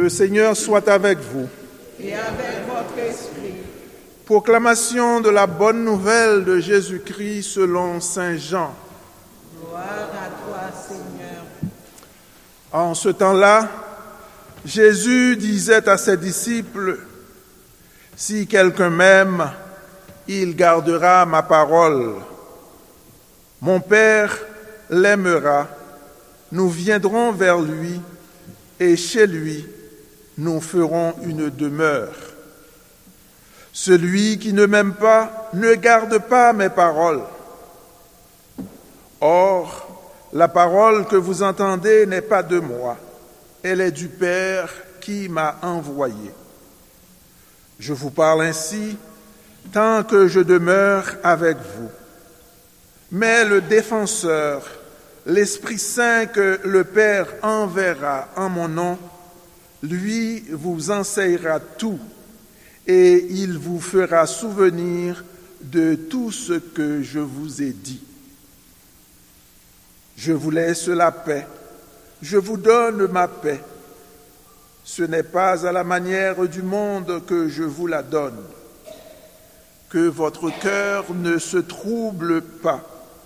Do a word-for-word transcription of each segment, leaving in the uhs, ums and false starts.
Le Seigneur soit avec vous. Et avec votre esprit. Proclamation de la bonne nouvelle de Jésus-Christ selon saint Jean. Gloire à toi, Seigneur. En ce temps-là, Jésus disait à ses disciples, « Si quelqu'un m'aime, il gardera ma parole. Mon Père l'aimera, nous viendrons vers lui, et chez lui, nous ferons une demeure. Celui qui ne m'aime pas ne garde pas mes paroles. Or, la parole que vous entendez n'est pas de moi, elle est du Père qui m'a envoyé. Je vous parle ainsi tant que je demeure avec vous. Mais le défenseur, l'Esprit Saint que le Père enverra en mon nom, lui vous enseignera tout et il vous fera souvenir de tout ce que je vous ai dit. Je vous laisse la paix, je vous donne ma paix. Ce n'est pas à la manière du monde que je vous la donne. Que votre cœur ne se trouble pas.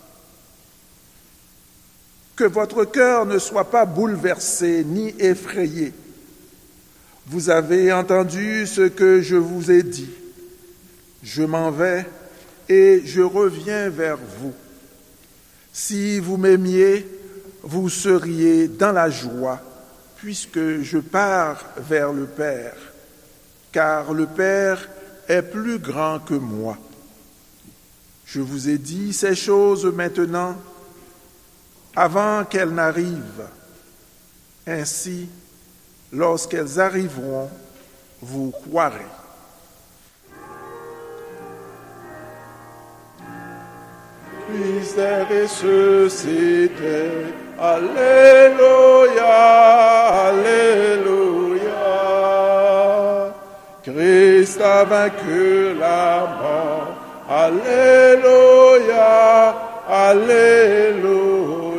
Que votre cœur ne soit pas bouleversé ni effrayé. Vous avez entendu ce que je vous ai dit. Je m'en vais et je reviens vers vous. Si vous m'aimiez, vous seriez dans la joie, puisque je pars vers le Père, car le Père est plus grand que moi. Je vous ai dit ces choses maintenant, avant qu'elles n'arrivent. Ainsi, lorsqu'elles arriveront, vous croirez. Mystère ressuscité, Alléluia, Alléluia. Christ a vaincu la mort, Alléluia, Alléluia.